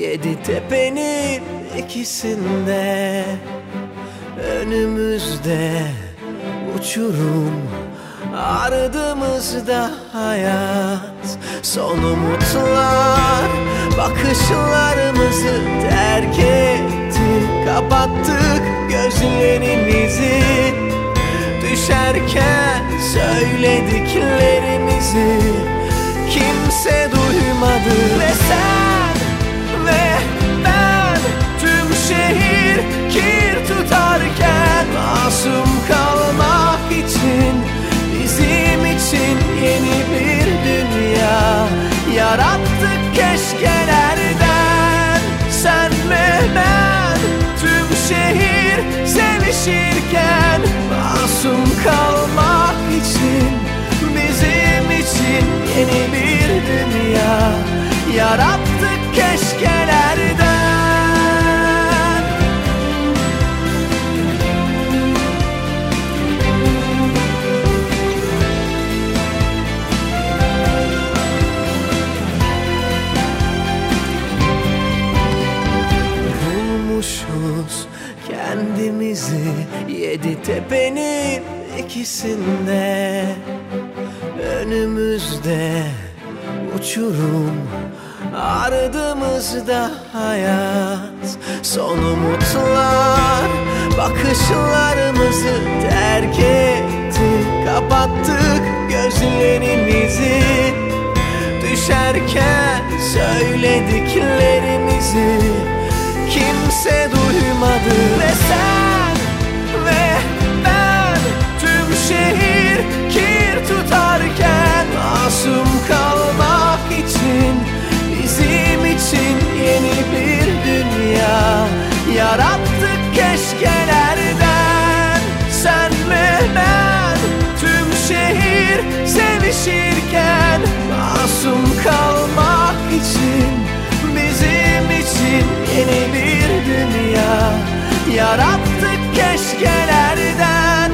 Yedi tepenin ikisinde, önümüzde uçurum, ardımızda hayat. Son umutlar bakışlarımızı terk etti. Kapattık gözlerimizi, düşerken söylediklerimizi kimse duymadı. Ve sen ve ben, tüm şehir kir tutarken, masum kalmak için, bizim için yeni bir dünya yarattık keşkelerden. Sen ve ben, tüm şehir sevişirken, masum kalmak için, bizim için yeni bir dünya yarattık keşkelerden. Bulmuşuz kendimizi yedi tepenin ikisinde, önümüzde uçurum, ardımızda hayat. Son umutlar bakışlarımızı terk etti. Kapattık gözlerimizi, düşerken söylediklerimizi kimse duymadı. Ve sen ve ben, tüm şehir kir tutarken, masum kalmak için, bizim için yeni bir dünya yarattık keşkelerden. Sen ve ben, tüm şehir sevişirken, masum kalmak için, bizim için yeni bir dünya yarattık keşkelerden.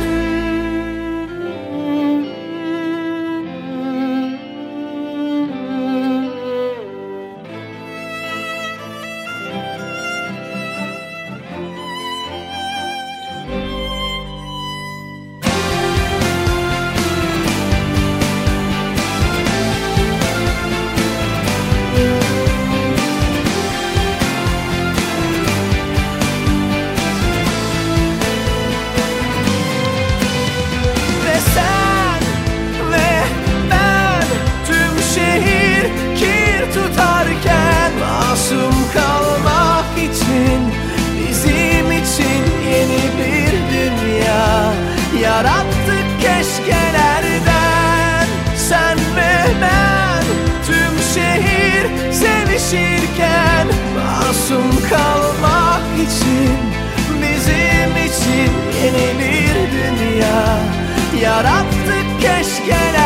Masum kalmak için, bizim için yeni bir dünya yarattık keşkelerden. Sen ve ben, tüm şehir sevişirken, masum kalmak için, bizim için yeni bir dünya yarattık keşkelerden.